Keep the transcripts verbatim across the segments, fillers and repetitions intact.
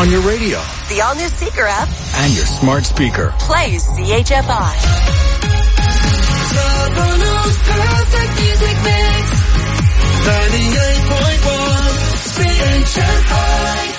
on your radio, the all-new Seeker app, and your smart speaker. Play C H F I. Toronto's perfect music mix. ninety-eight point one C H F I.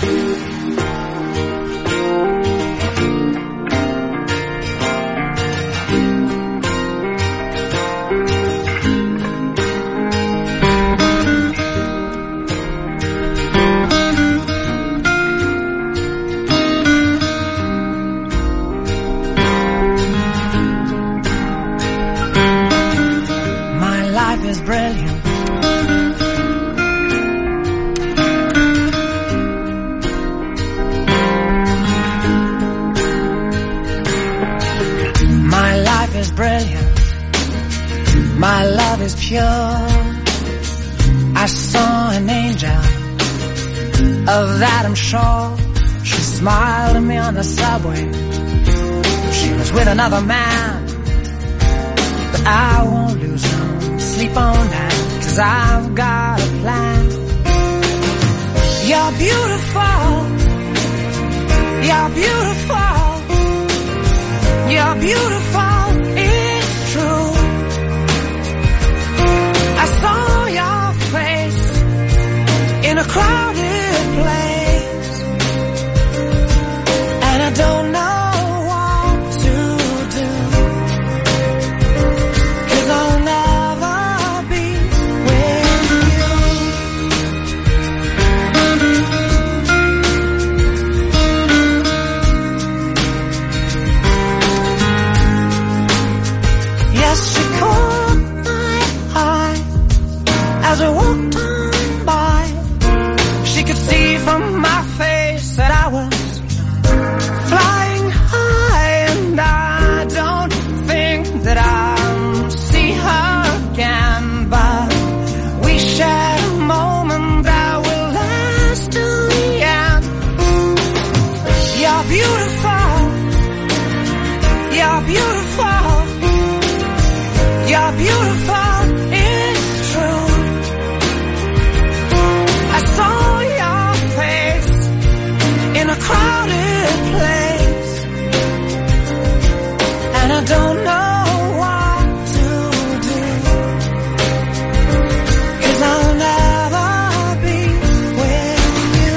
Brilliant. My life is brilliant. My love is pure. I saw an angel, of that I'm sure. She smiled at me on the subway. She was with another man, but I won't lose her. Sleep on that, 'cause I've got a plan. You're beautiful. You're beautiful. You're beautiful. It's true. I saw your face in a crowded place, and I don't know what to do, 'cause I'll never as I walked on by. She could see from my face that I was flying high, and I don't think that I'll see her again, but we shared a moment that will last till the end. You're beautiful. You're beautiful. You're beautiful. Saw your face in a crowded place, and I don't know what to do, 'cause I'll never be with you.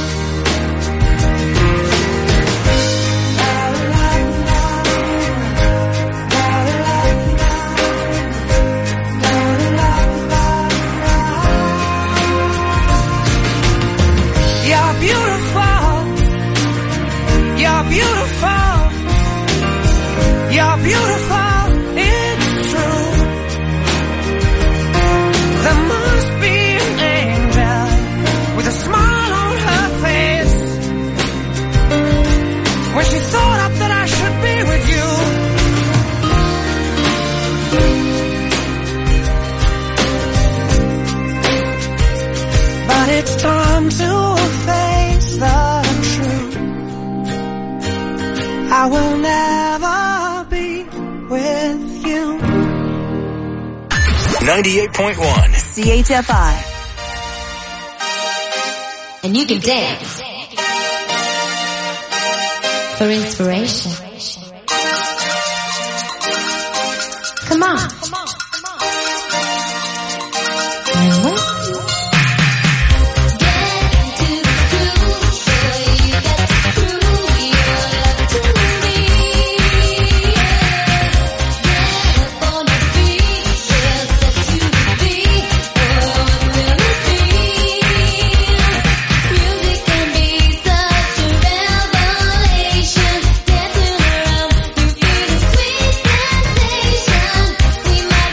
La, la, la. La, la, la. La, la, la. You're beautiful. You're beautiful. You're beautiful. It's true. There must be an angel with a smile on her face when she thought up that I should be with you. But it's time to face the truth. I will never be with you. ninety-eight point one C H F I. And you can dance for inspiration. Come on. And what? We might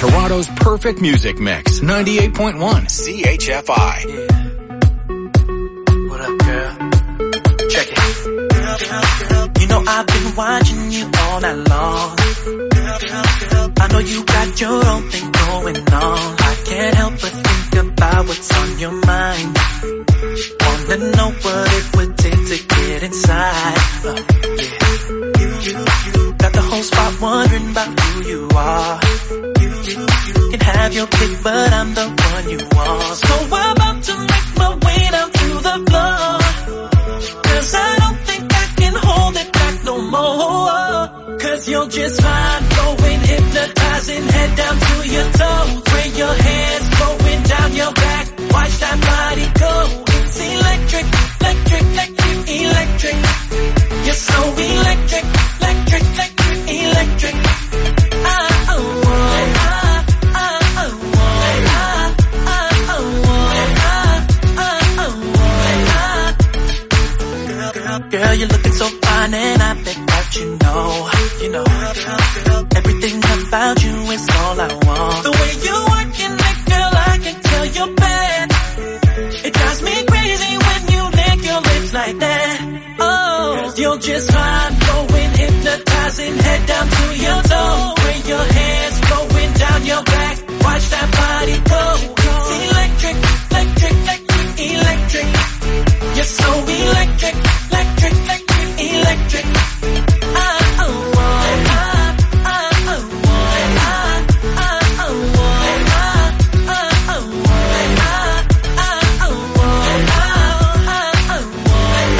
Toronto's perfect music mix. ninety-eight point one C H F I. Yeah. What up, girl? Check it. You know I've been watching you all night long. I know you got your own thing going on. I can't help but think about what's on your mind. Wanna know what it would take to get inside. Uh, yeah. You, you, you got the whole spot wondering about who you are. You, you, you can have your pick, but I'm the one you want. So I'm about to make my way down to the floor, 'cause I don't think I can hold it back no more. 'Cause you're just fine, going hypnotizing, head down to your toes. Where your hands flowing down your back, watch that body go. It's electric, electric, electric, electric. You're so electric, electric, electric, electric. Ah, oh, oh, ah, ah, oh, oh, ah, ah, oh, oh, ah, ah, oh, oh, ah. Girl, girl, girl, you're looking so fine and I bet that you know, you know, everything about you is all I want. The way you working it, girl, I can tell you're bad. It drives me crazy when you lick your lips like that. Oh, you're just fine, going hypnotizing, head down to your toe. Where your hands going down your back, watch that body go. It's electric, electric, electric, electric. You're so electric, electric, electric, electric. Ah, oh, oh, ah, ah, oh, oh, ah, ah, oh, oh, ah, ah, oh, oh, ah, ah, oh, oh, ah, ah, oh,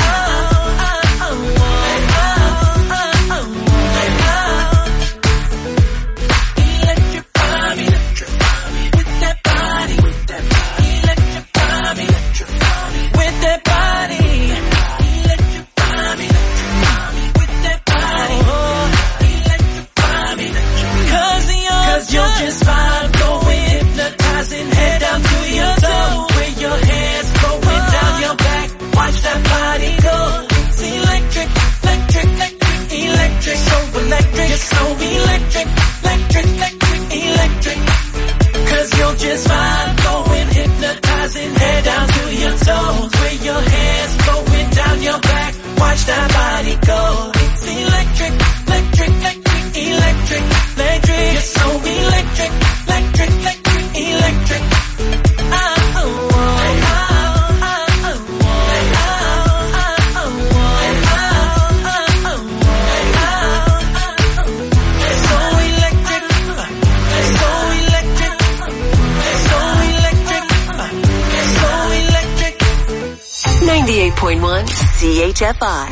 electrify me, electrify me with that body, with that body, electrify me, electrify me with that body, electrify me, electrify me with that body, electrify me, 'cause you're, 'cause you're just fine, going hypnotizing, head down to your toe, where your hands going down your back, watch that body go. It's electric, electric, electric, electric, so electric, you're so electric, electric, electric, electric. 'Cause you're just fine, going hypnotizing, head down to your toes, where your hands going down your back, watch that body go. It's electric, electric, electric, electric, electric. You're so electric, electric, electric, electric. Ah, oh, oh, ah, ah, oh, oh, ah, ah, oh, oh, ah, ah, oh, oh, ah, ah, oh. So electric, so electric, so electric, so electric. ninety-eight point one C H F I.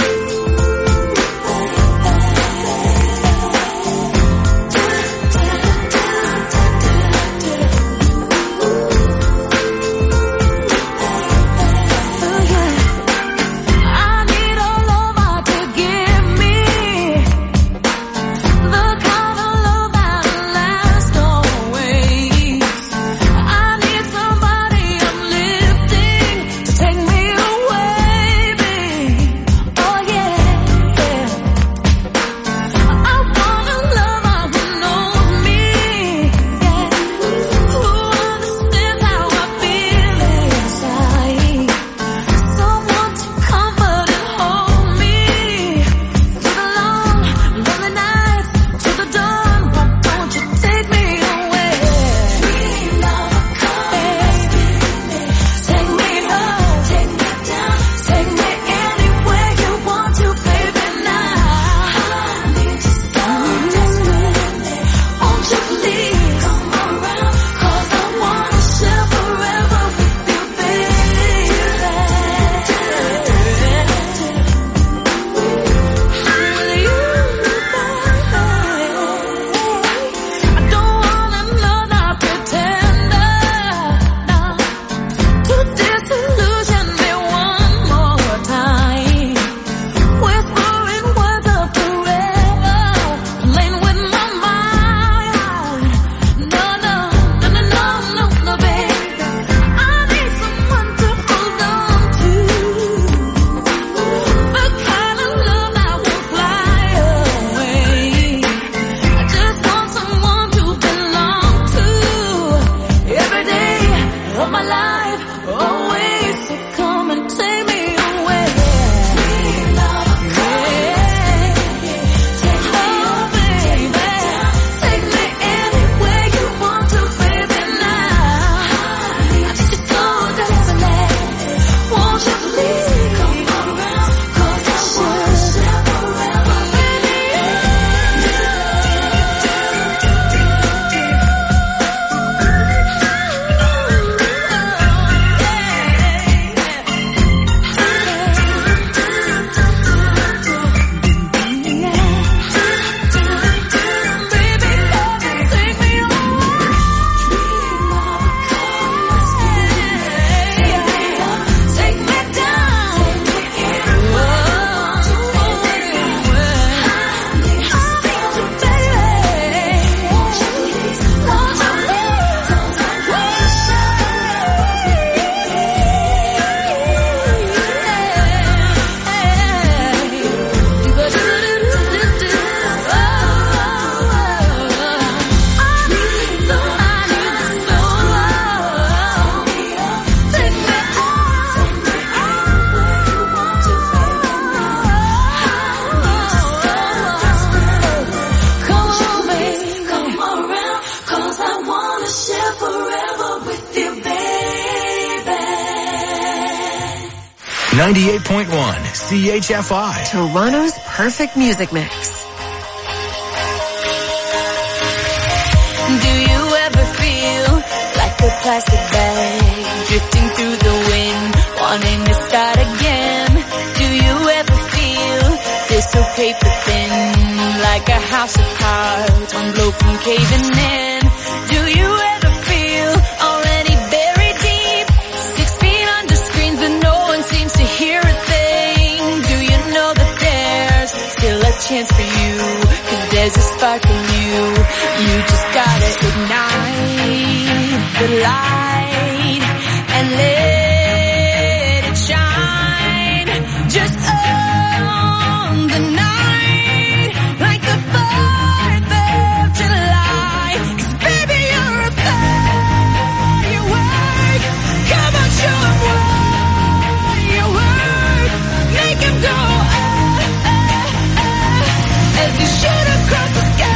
Thank away, so come and take me away. ninety-eight point one C H F I. Toronto's perfect music mix. Do you ever feel like a plastic bag drifting through the wind, wanting to start again? Do you ever feel this so paper thin, like a house of cards, one blow from caving in? Do you ever feel already buried deep, six feet under screens and no one seems to hear a thing? Do you know that there's still a chance for you, 'cause there's a spark in you? You just gotta ignite the light and let it shine. Just on the night, like the fourth of July. 'Cause baby, you're a firework. Come on, show 'em what you work. Make 'em go ah, ah, ah, as you shoot across the sky.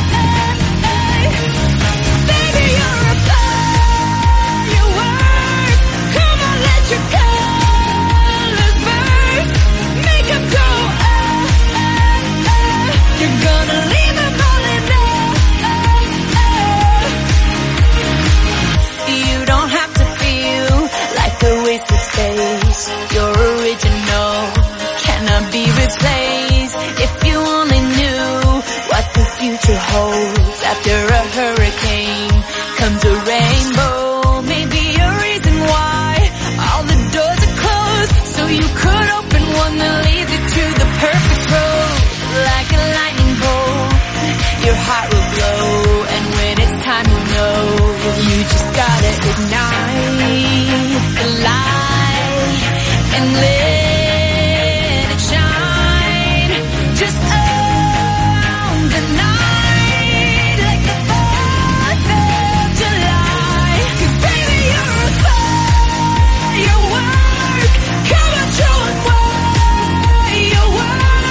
Your original cannot be replaced. If you only knew what the future holds, after a hurricane comes a rainbow. Maybe a reason why all the doors are closed, so you could open one that leads you to the perfect road. Like a lightning bolt, your heart will glow, and when it's time to know, you just gotta ignite the light and let it shine. Just on the night, like the fourth of July. 'Cause baby, you're a firework. Come on, show 'em what you work.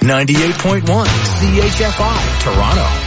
ninety-eight point one C H F I, Toronto.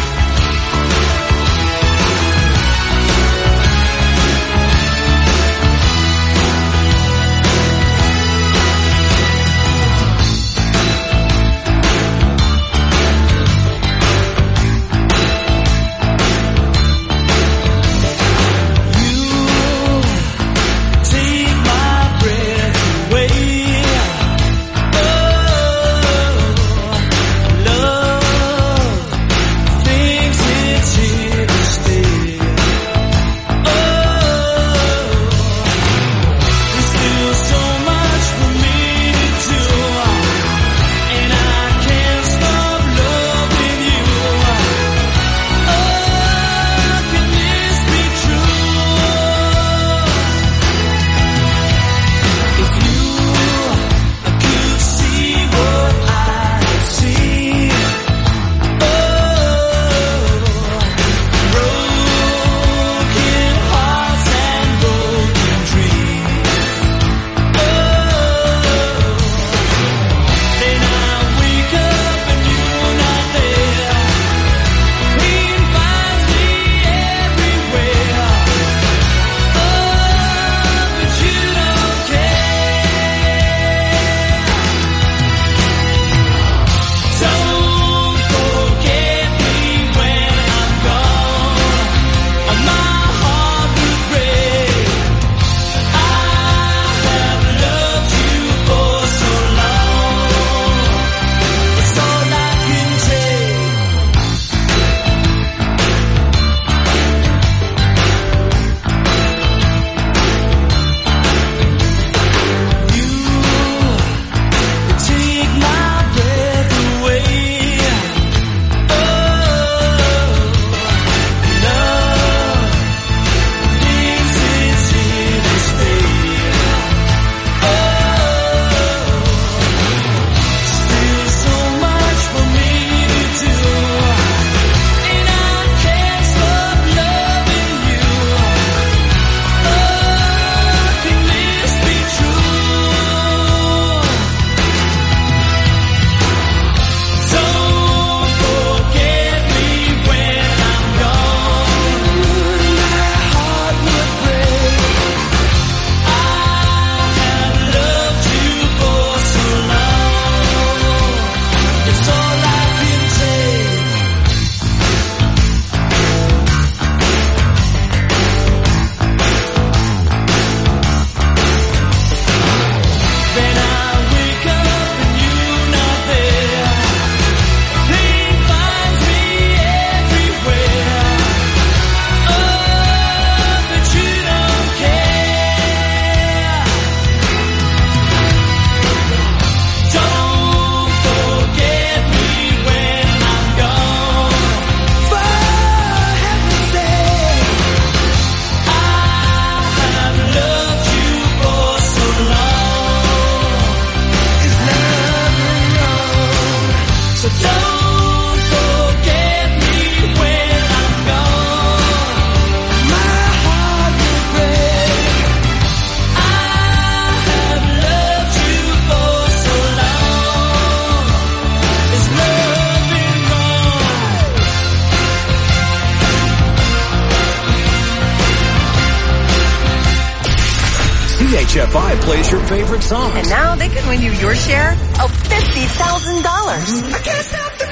C H F I plays your favorite songs. And now they can win you your share of fifty thousand dollars. I can't stop the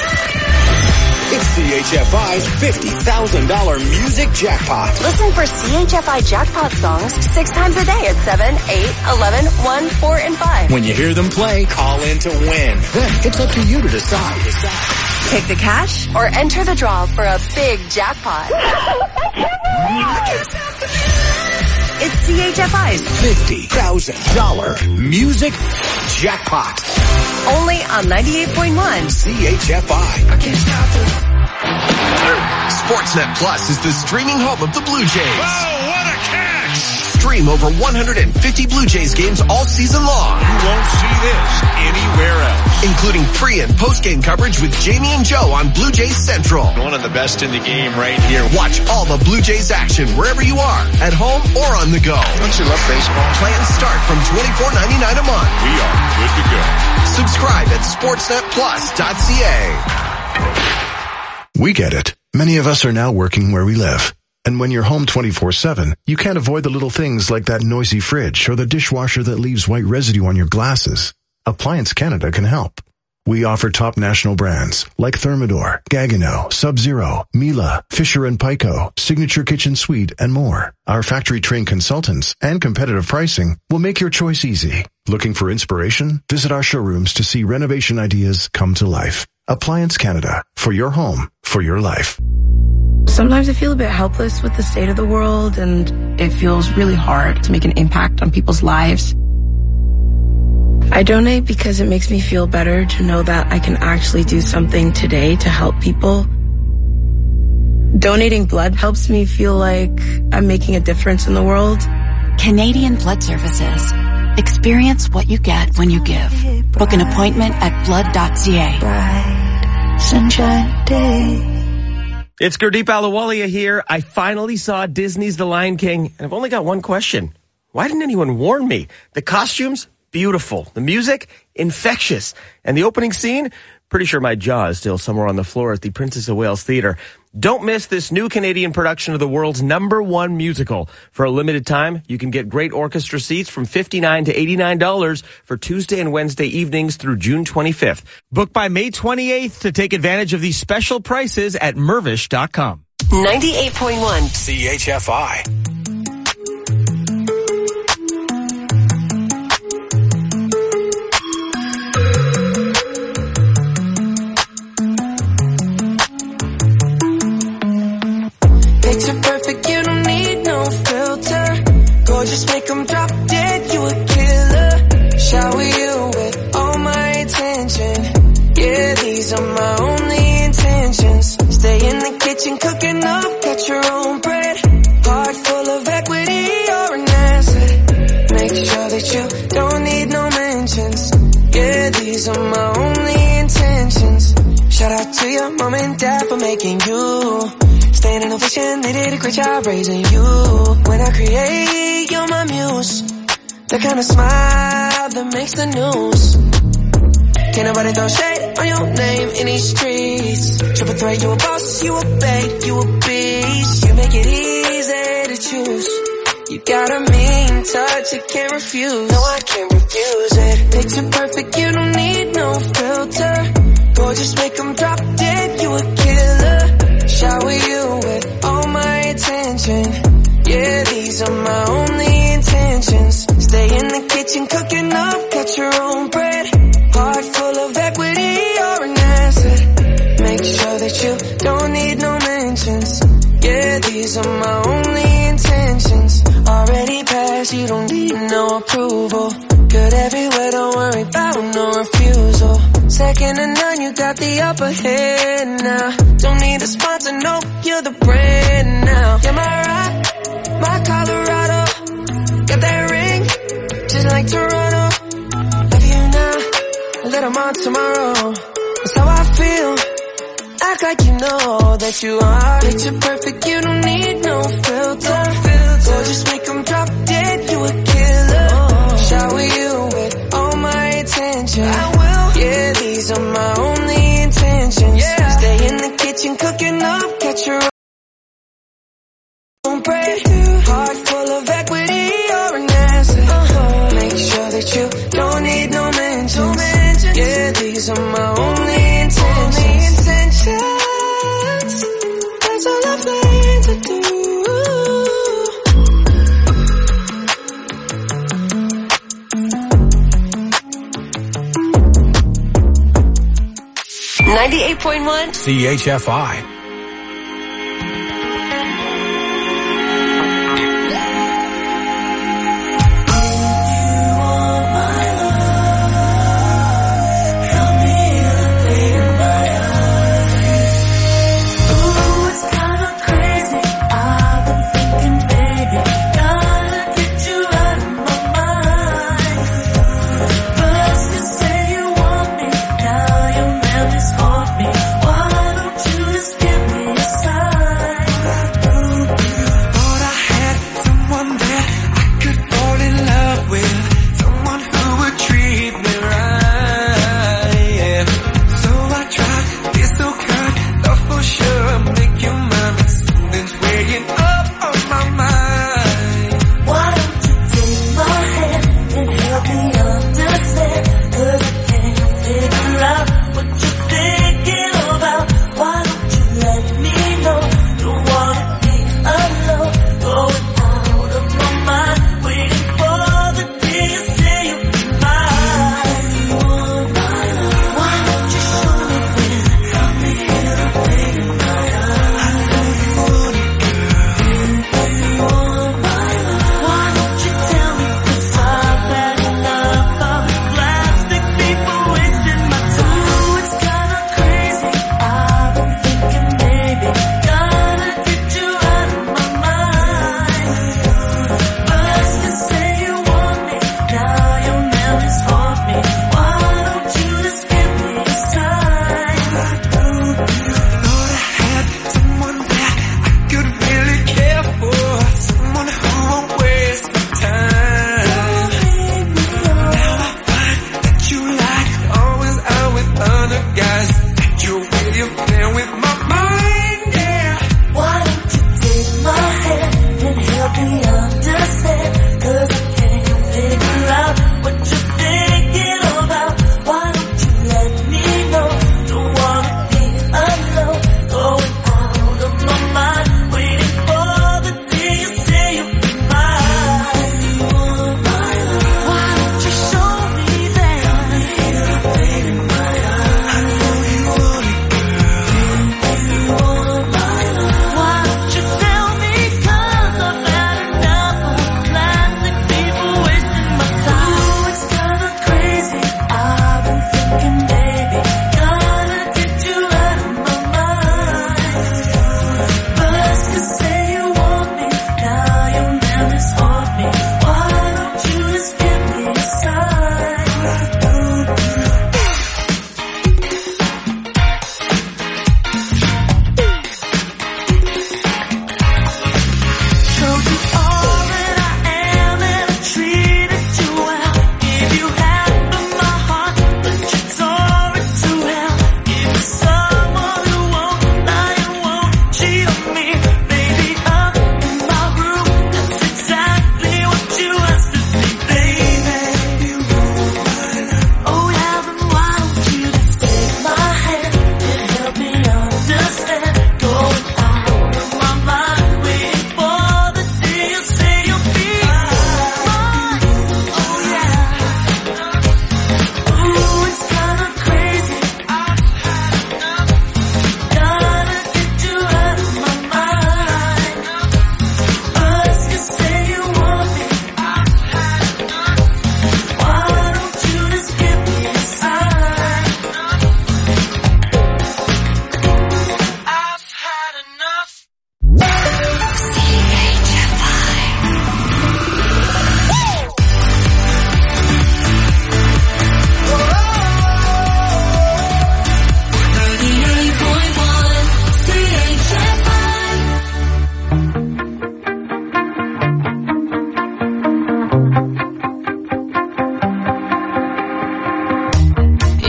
feeling. It's C H F I's fifty thousand dollars music jackpot. Listen for C H F I jackpot songs six times a day at seven, eight, eleven, one, four, and five. When you hear them play, call in to win. Then it's up to you to decide. Take the cash or enter the draw for a big jackpot. It's C H F I's fifty thousand dollars music jackpot. Only on ninety-eight point one C H F I. I can't stop it. Sportsnet Plus is the streaming home of the Blue Jays. Oh, what a catch! Stream over one hundred fifty Blue Jays games all season long. You won't see this anywhere else. Including pre- and post-game coverage with Jamie and Joe on Blue Jays Central. One of the best in the game right here. Watch all the Blue Jays action wherever you are, at home or on the go. Don't you love baseball? Plans start from twenty-four ninety-nine a month. We are good to go. Subscribe at sportsnet plus dot c a. We get it. Many of us are now working where we live. And when you're home twenty-four seven, you can't avoid the little things like that noisy fridge or the dishwasher that leaves white residue on your glasses. Appliance Canada can help. We offer top national brands like Thermador, Gaggenau, Sub-Zero, Miele, Fisher and Paykel, Signature Kitchen Suite, and more. Our factory-trained consultants and competitive pricing will make your choice easy. Looking for inspiration? Visit our showrooms to see renovation ideas come to life. Appliance Canada, for your home, for your life. Sometimes I feel a bit helpless with the state of the world, and it feels really hard to make an impact on people's lives. I donate because it makes me feel better to know that I can actually do something today to help people. Donating blood helps me feel like I'm making a difference in the world. Canadian Blood Services. Experience what you get when you give. Book an appointment at blood dot c a. Bright sunshine day. It's Gurdeep Ahluwalia here. I finally saw Disney's The Lion King, and I've only got one question. Why didn't anyone warn me? The costumes? Beautiful. The music? Infectious. And the opening scene? Pretty sure my jaw is still somewhere on the floor at the Princess of Wales Theatre. Don't miss this new Canadian production of the world's number one musical. For a limited time, you can get great orchestra seats from fifty-nine dollars to eighty-nine dollars for Tuesday and Wednesday evenings through June twenty-fifth. Book by May twenty-eighth to take advantage of these special prices at Mervish dot com. ninety-eight point one C H F I. Picture perfect, you don't need no filter. Gorgeous, make them drop dead, you a killer. Shower you with all my attention. Yeah, these are my only intentions. Stay in the kitchen cooking up, get your own bread. Heart full of equity, you're an asset. Make sure that you don't need no mentions. Yeah, these are my only intentions. Shout out to your mom and dad for making you. Staying in ovation, they did a great job raising you. When I create, you're my muse. The kind of smile that makes the news. Can't nobody throw shade on your name in these streets. Triple threat, you a boss, you a babe, you a beast. You make it easy to choose. You got a mean touch, you can't refuse. No, I can't refuse it. Picture perfect, you don't need no filter. Gorgeous, make them drop dead, you a killer. Shower you with all my attention. Yeah, these are my only intentions. Stay in the kitchen cooking up, get your own bread. Heart full of equity, you're an asset. Make sure that you don't need no mentions. Yeah, these are my only intentions. Already passed, you don't need no approval. Good everywhere, don't worry about no refusal. Second to none, you got the upper hand now. Don't need a sponsor, no, you're the brand now. You're my rock, my Colorado. Got that ring, just like Toronto. Love you now, let 'em on tomorrow. That's how I feel. Act like you know that you are. Picture perfect, you don't need no filter. So just make 'em drop dead, you a killer. Shower you with all my attention. I will. Yeah, these are my only intentions. Yeah. Stay in the kitchen cooking up, get your own bread. Heart full of equity, you're an asset. Uh-huh. Make sure that you don't need no mentions. No mentions. Yeah, these are my only intentions. Only intentions. That's all I plan to do. ninety-eight point one C H F I. Why don't you just get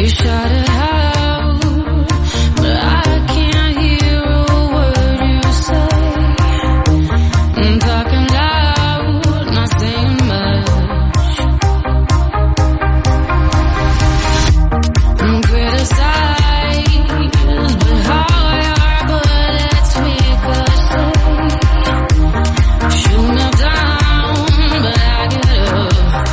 You shout it out, but I can't hear a word you say. I'm talking loud, not saying much. I'm criticized, but how your bullets ricochet. Shoot me down, but I get up.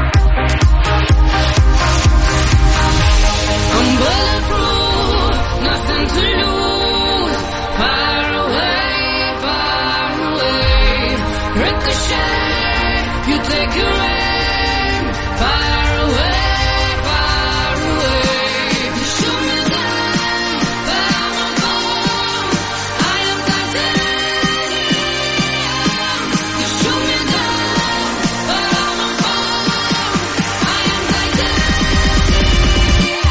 I'm bulletproof, nothing to lose. Far away, far away. Ricochet, you take your aim. Far away, far away. You shoot me down, but I'm a bomb. I am titanium. You shoot me down, but I'm a bomb. I am titanium.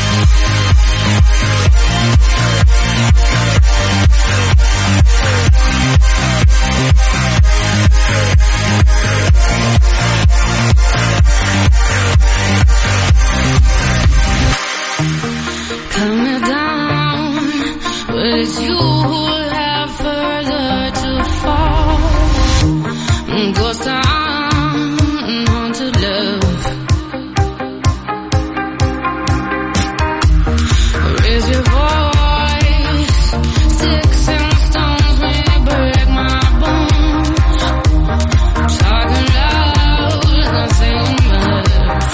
Cut me down, but it's you who have further to fall. Ghost town, haunted love. Raise your voice, sticks and stones may break my bones. Talking loud, not saying much.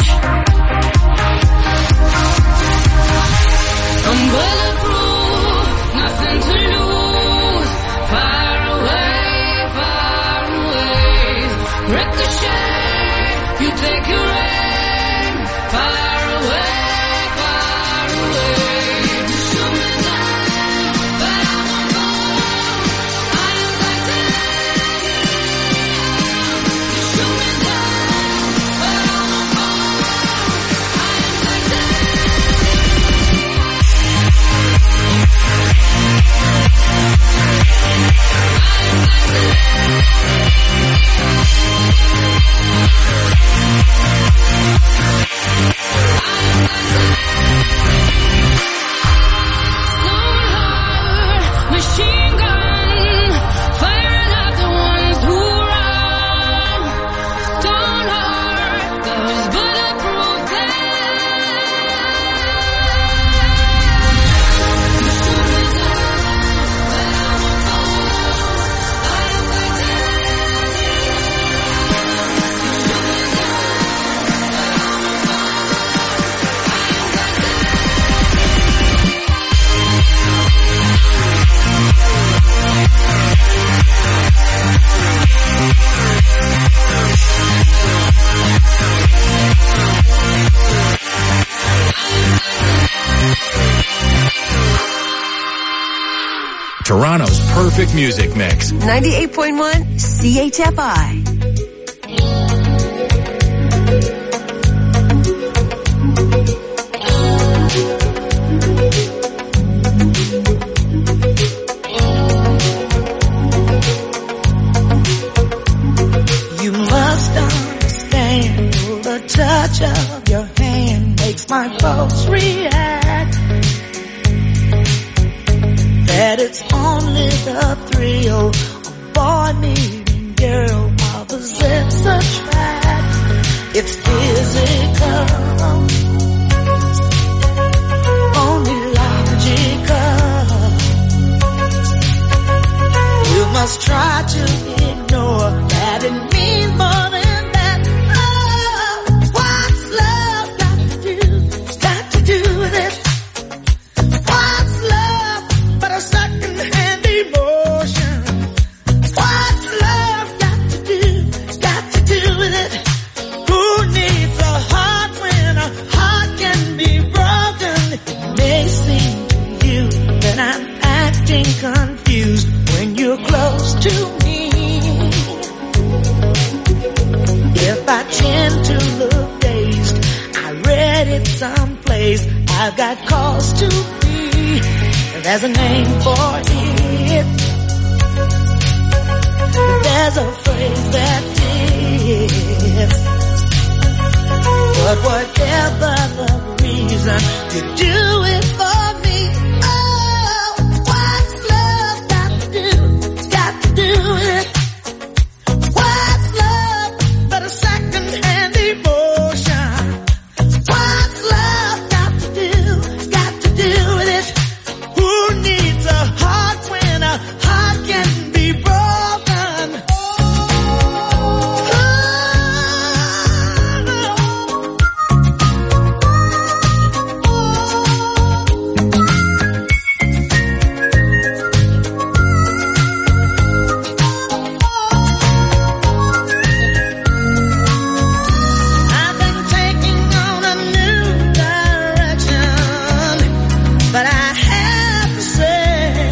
I'm bulletproof, nothing to lose. Far away, far away. Ricochet, you take your aim. Far away, far away. You shoot me down, but I'm a bomb. I am titanium. You shoot me down, but I'm a bomb. I am titanium. Stoneheart, machine gun, firing at the ones who run. Stoneheart, those bulletproof Toronto's perfect music mix. ninety-eight point one C H F I. You must understand the touch of your hand makes my pulse react. That it's only the thrill of boy meeting girl opposites attract. It's physical, only logical. You must try to ignore that it means more than that. Oh, what's love got to do? It's got to do with it. What's love but a second-hand emotion? What's love got to do? It's got to do with it. Who needs a heart when a heart can be broken? It may seem to you that I'm acting confused when you're close to me. If I tend to look dazed, I read it someplace. I've got cause to be. There's a name for it. There's a phrase that fits. But whatever the reason, reason to do it for me. Oh, what's love got to do? It's got to do with it. What's love but a second-hand emotion? What's love got to do? Got to do with it. Who needs a heart when a heart can be broken? I've been taking on a new direction, but I have to say,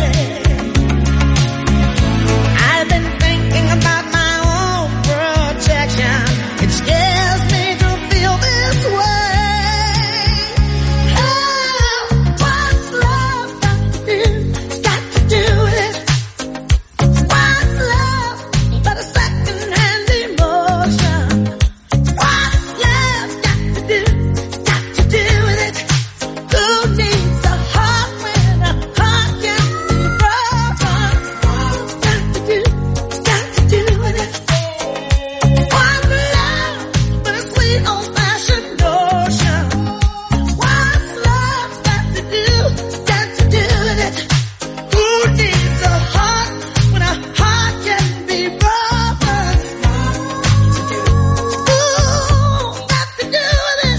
I've been thinking about my own protection. It scares me to feel this way. Oh, what's love got to do? It's got to do with it. What's love but a second-hand emotion? What's love got to do? Got to do with it. Who needs a heart when a heart can be broken? Got to do, got to do with it. What's love but a sweet old-fashioned notion? What's love got to do? Got to do with it. Who needs a heart when a heart can be broken? Ooh, got to do with it.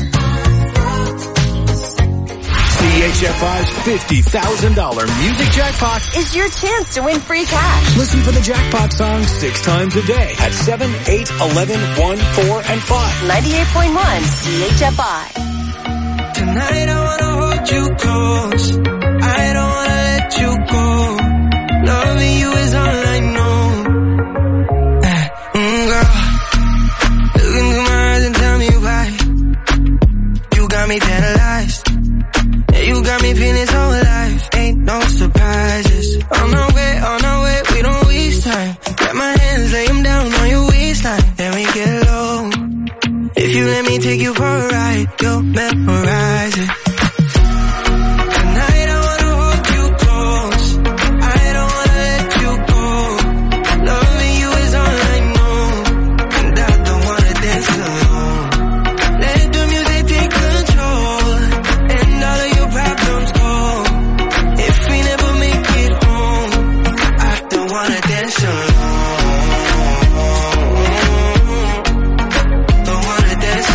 C H F I's fifty thousand dollars music jackpot. Is your chance to win free cash. Listen for the jackpot song six times a day at seven, eight, eleven, one, four, and five. ninety-eight point one C H F I. Tonight I wanna hold you close. I don't wanna let you go. Loving you is all I know. Eh, mm, girl, look into my eyes and tell me why. You got me paralyzed. Yeah, you got me feeling so alive. Ain't no surprises. On our way, on our way, we don't waste time. Grab my hands, lay them down on your waistline. Then we get low. If you let me take you for a ride, you'll memorize it. Tonight I wanna hold you close. I don't wanna let you go. Loving you is all I know, and I don't wanna dance alone. Let the music take control, and all of your problems go. If we never make it home, I don't wanna dance alone. Don't wanna dance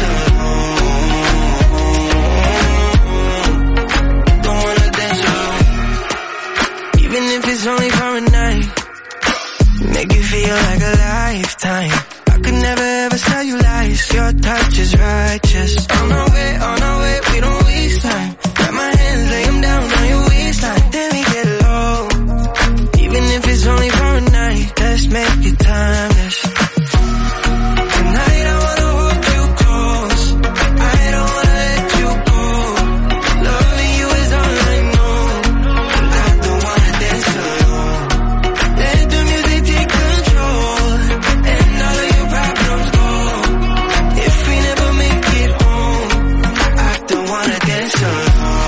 alone. Don't wanna dance alone. Even if it's only for a night, make you feel like a lifetime. I could never ever tell you lies. Your touch is righteous. On our way, on our way, we don't waste time. Grab my hands, lay them down on your waistline. Then we get low. Even if it's only for a night, let's make it timeless. Tonight I wanna hold you close. I don't wanna let you go. Loving you is all I know, and I don't wanna dance alone. Let the music take control, and all of your problems go. If we never make it home, I don't wanna dance alone.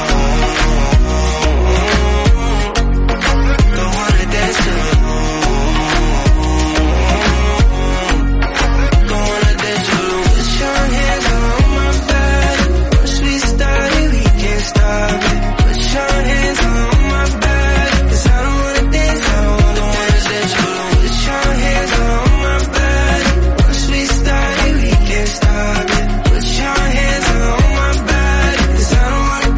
Don't wanna dance alone. Don't wanna dance alone. Put your hands on my back. Once we started, we can't stop it. Put your hands on my back, 'cause I don't wanna dance, I don't wanna dance alone. Put your hands on my back. Once we started, we can't stop it. Put your hands on my back, 'cause I don't wanna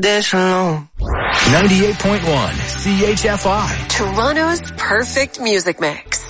this alone. ninety-eight point one C H F I. Toronto's perfect music mix.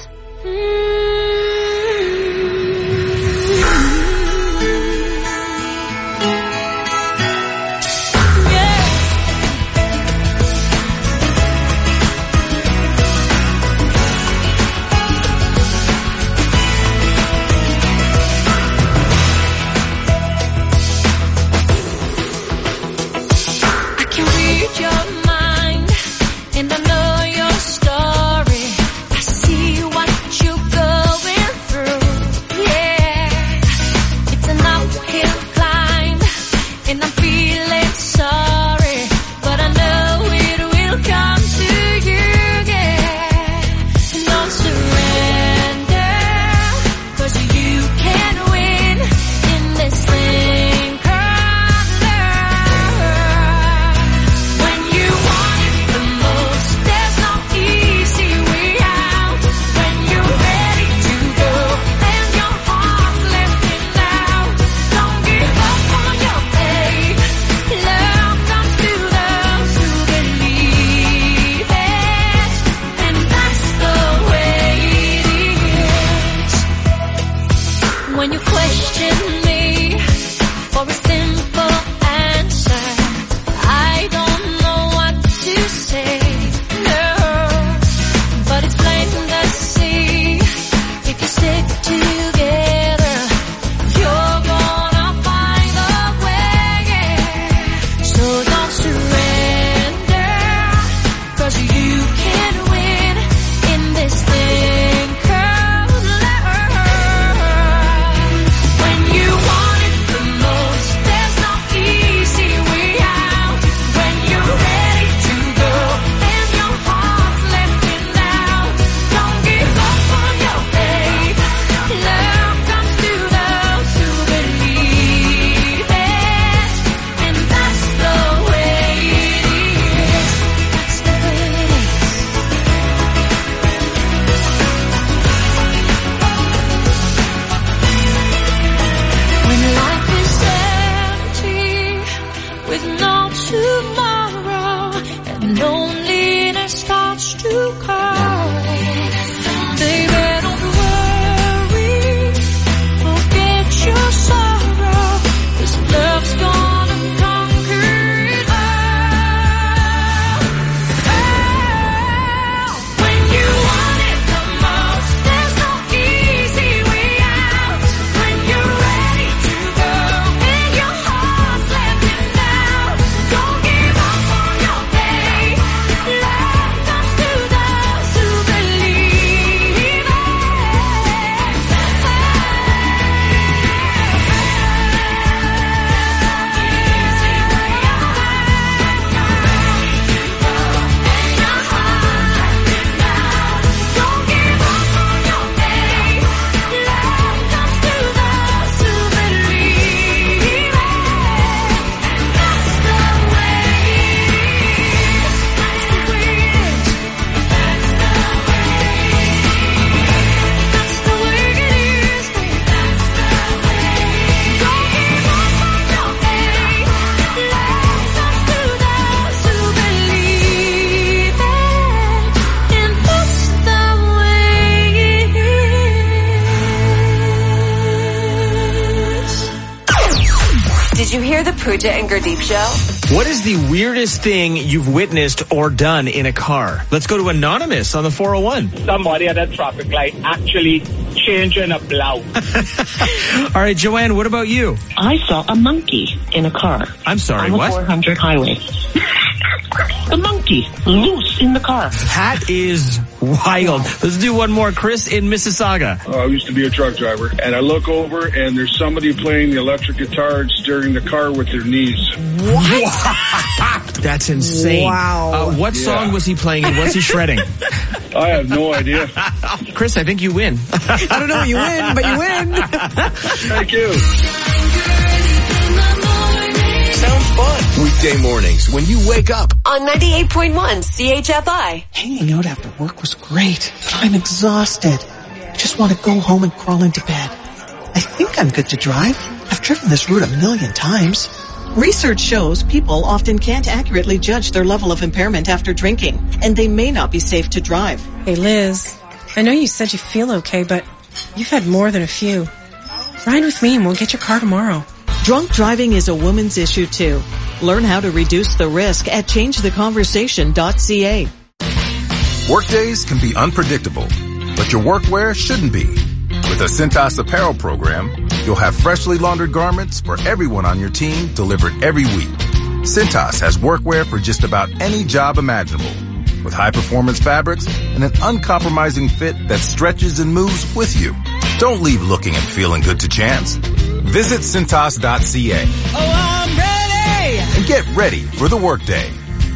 Did you hear the Pooja and Gurdeep show? What is the weirdest thing you've witnessed or done in a car? Let's go to Anonymous on the four oh one. Somebody at a traffic light actually changing a blouse. All right, Joanne, what about you? I saw a monkey in a car. I'm sorry, on what? the four hundred highway. A monkey loose in the car. That is wild. Let's do one more. Chris in Mississauga. Uh, I used to be a truck driver, and I look over, and there's somebody playing the electric guitar steering the car with their knees. What? That's insane. Wow. Uh, what Yeah. song was he playing and was he shredding? I have no idea. Chris, I think you win. I don't know what you win, but you win. Thank you. Sounds fun. Weekday mornings when you wake up. On ninety-eight point one C H F I. Hanging out after work was great, but I'm exhausted. I just want to go home and crawl into bed. I think I'm good to drive. I've driven this route a million times. Research shows people often can't accurately judge their level of impairment after drinking, and they may not be safe to drive. Hey, Liz, I know you said you feel okay, but you've had more than a few. Ride with me and we'll get your car tomorrow. Drunk driving is a woman's issue too. Learn how to reduce the risk at change the conversation dot c a. Workdays can be unpredictable, but your workwear shouldn't be. With a Cintas apparel program, you'll have freshly laundered garments for everyone on your team delivered every week. Cintas has workwear for just about any job imaginable, with high-performance fabrics and an uncompromising fit that stretches and moves with you. Don't leave looking and feeling good to chance. Visit Cintas dot c a. Oh, I'm ready! And get ready for the workday.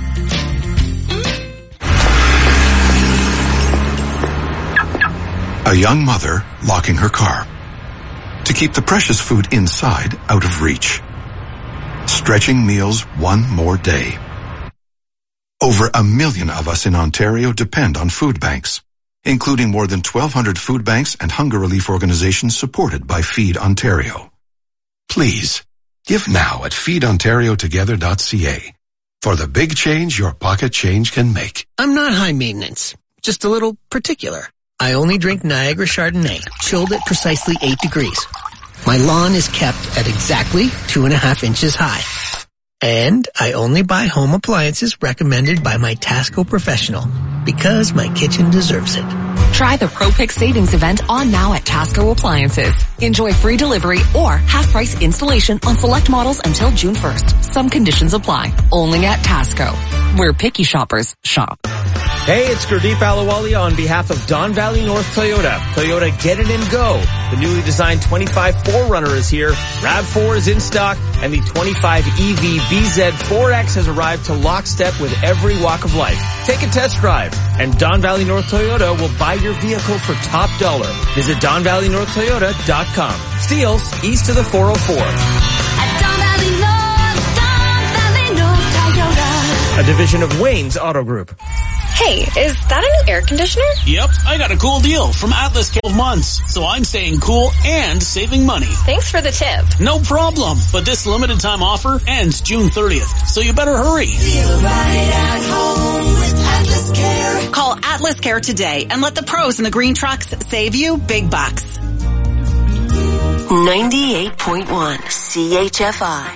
A young mother locking her car to keep the precious food inside out of reach. Stretching meals one more day. Over a million of us in Ontario depend on food banks, including more than twelve hundred food banks and hunger relief organizations supported by Feed Ontario. Please, give now at feed ontario together dot c a for the big change your pocket change can make. I'm not high maintenance, just a little particular. I only drink Niagara Chardonnay, chilled at precisely eight degrees. My lawn is kept at exactly two and a half inches high. And I only buy home appliances recommended by my Tasco professional, because my kitchen deserves it. Try the ProPick Savings Event on now at Tasco Appliances. Enjoy free delivery or half-price installation on select models until June first. Some conditions apply. Only at Tasco, where picky shoppers shop. Hey, it's Gurdeep Ahluwalia on behalf of Don Valley North Toyota. Toyota, get it and go. The newly designed twenty-five four runner is here. RAV four is in stock, and the twenty-five E V B Z four X has arrived to lockstep with every walk of life. Take a test drive, and Don Valley North Toyota will buy your vehicle for top dollar. Visit don valley north toyota dot com. Steeles, east of the four oh four. At Don Valley North, Don Valley North Toyota. A division of Wayne's Auto Group. Hey, is that a new air conditioner? Yep, I got a cool deal from Atlas twelve months, so I'm staying cool and saving money. Thanks for the tip. No problem, but this limited time offer ends June thirtieth, so you better hurry. Feel right at home with Atlas Care. Call Atlas Care today and let the pros in the green trucks save you big bucks. ninety-eight point one C H F I.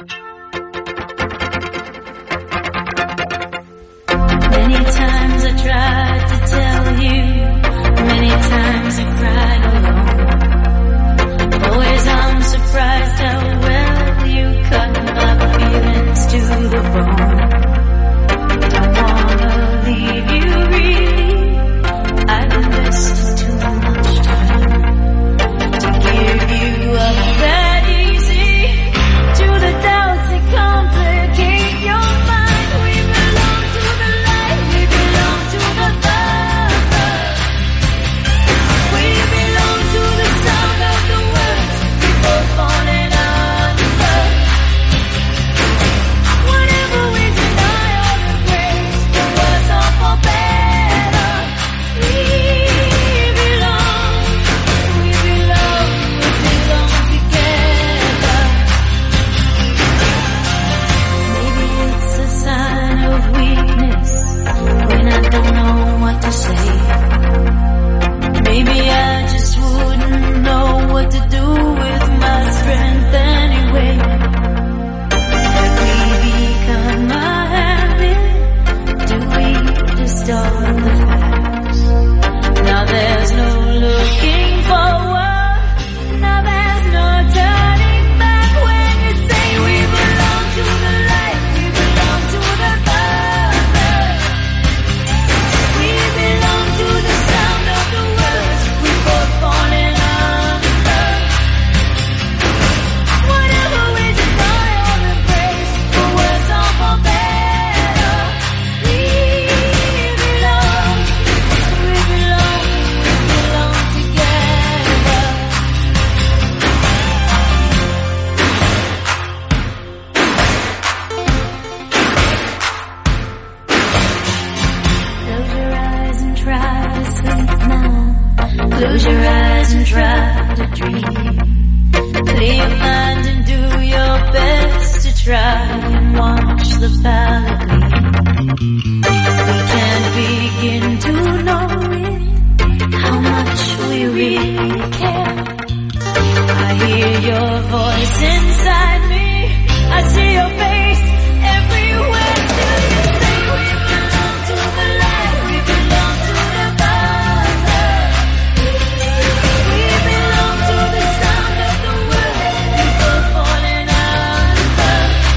Many times I tried to tell you, many times I cried alone. Always I'm surprised how well you cut my feelings to the bone. Don't wanna leave you really, I've invested too much time to give you up that easy, to the doubts that complicate your mind. Maybe I just wouldn't know what to do with my strength anyway. Have we become a habit? Do we distort the facts? Now there's no looking forward. Now there's no turning back when you say we belong to the light, we belong to the thunder. We belong to the sound of the words we both falling under. Whatever we deny or embrace, for worse or for better, we belong, we belong, we belong together. Close your eyes and try to sleep now. Close your eyes and try to dream. Clear your mind and do your best to try and watch the balcony. We can't begin to know it, how much we really care. I hear your voice inside me, I see your face everywhere. Till you say we belong to the light, we belong to the Father. We belong to the sound of the words people falling under.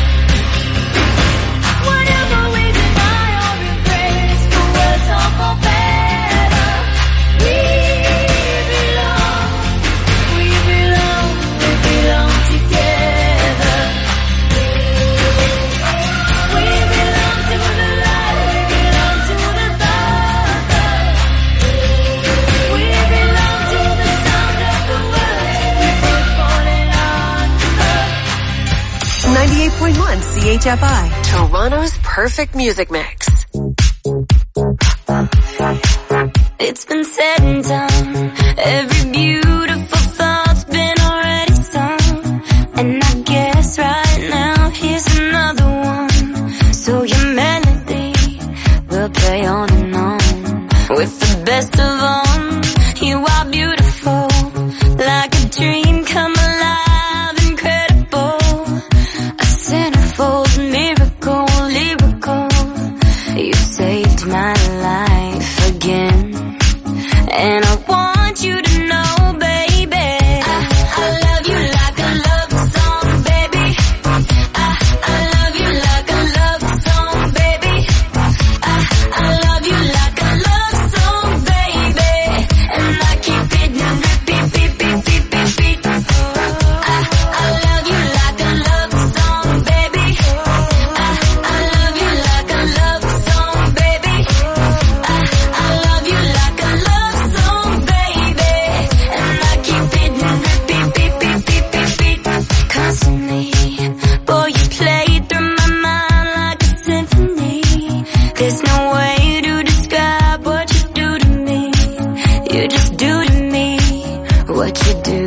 Whatever we deny or embrace, for worse or for better, we belong, we belong, we belong together. We belong to the light, we belong to the Father. We belong to the sound of the words people falling under. ninety-eight point one C H F I, Toronto's perfect music mix. It's been said and done. Every beautiful thought's been already sung. And I guess right now here's another one. So your melody will play on and on. With the best of them, you are beautiful. Like a dream come alive, incredible. A centerfold miracle, lyrical. You saved my life again. And I want you to know, baby, I, I love you like a love song, baby. I, I love you like a love song, baby. I, I love you like a love song, baby. And I keep it on repeat, beat, beat, beat, beat, beat. I, I love you like a love song, baby. I, I love you like a love song, baby. I, I love you like a love song, baby. And I keep it on repeat, beat, beat, beat, beat, beat. Constantly, boy, you play through my mind like a symphony. There's no way to describe what you do to me. You just do to me what you do.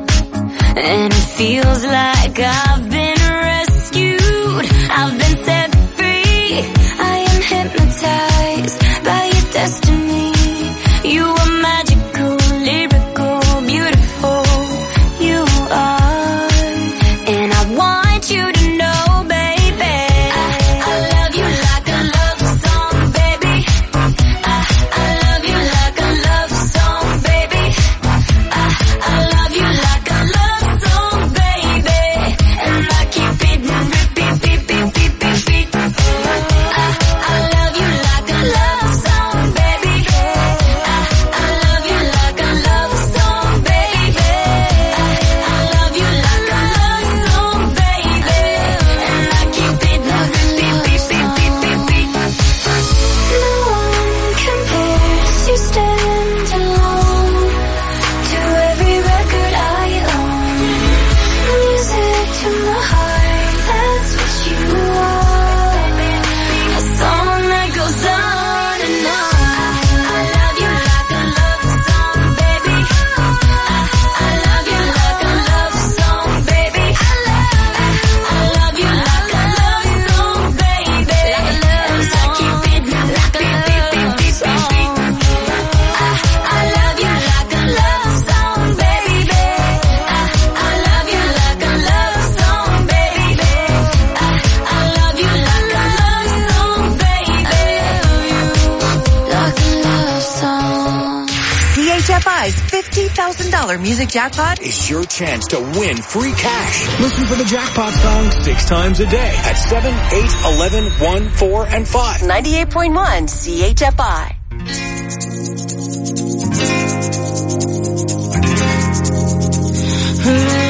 And it feels like I've been rescued. I've been set free. I am hypnotized by your destiny. You are magical, lyrical, beautiful. You are. And I want you to know, baby, I, I love you like a love song, baby. I, I love you like a love song, baby. I, I love you like a love song, baby. And I keep it on repeat, beat, beat, beat, beat, beat. I, I love you like a love song, baby. I, I love you like a love song, baby. I, I love you like a love song, baby. And I keep it on repeat, beat, beat, beat, beat, beat. No one compares, you stand alone to every record I own. Music to my heart, that's what you are. A song that goes on and on. I love you like a love song, baby. I, I love you like a love song, baby. I, I love you like a love song, baby. And I keep it like a beat, beat, beat, beat, beat. I, I love you like a love song, baby. I, I love you like a love song, baby. I, I love you like a love song, baby. Like a love song. C H F I's fifty thousand dollars music jackpot Is your chance to win free cash. Listen for the jackpot song six times a day at seven, eight, eleven, one, four, and five. ninety-eight point one C H F I. Hmm.